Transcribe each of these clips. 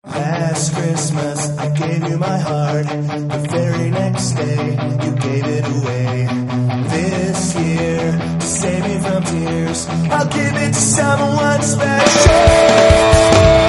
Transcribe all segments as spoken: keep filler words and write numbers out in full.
Last Christmas I gave you my heart. The very next day you gave it away. This year, to save me from tears, I'll give it to someone special.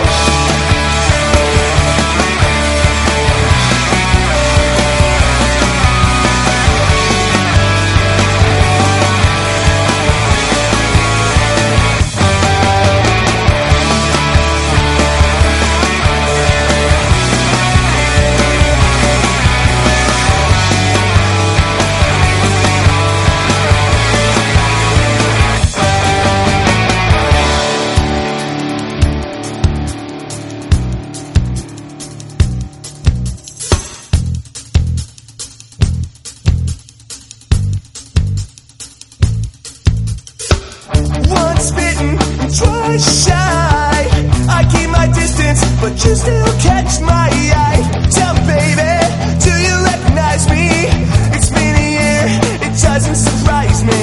Once bitten and twice shy, I keep my distance, but you still catch my eye. Tell baby, do you recognize me? It's been a year, it doesn't surprise me.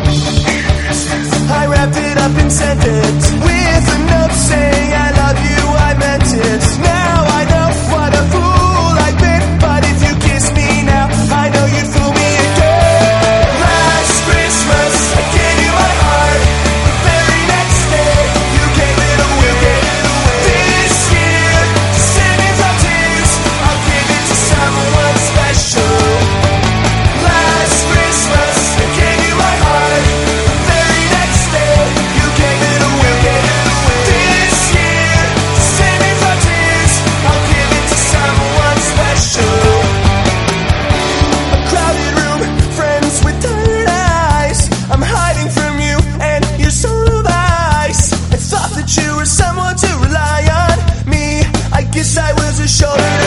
I wrapped it up and sent it with a note saying I love you, I meant it. Now I know what a fool I've been, but if you kiss me now, I know you'd fool me again. Last Christmas I gave you my heart. The very next day you gave it away. This year, to save me from tears, I'll give it to someone special. Last Christmas I gave you my heart. The very next day you gave it away. This year, to save me from tears, I'll give it to someone special. A crowded room, friends with tired eyes. I'm hiding from you and your soul of ice. I thought that you were someone to rely on. Me, I guess I was a shoulder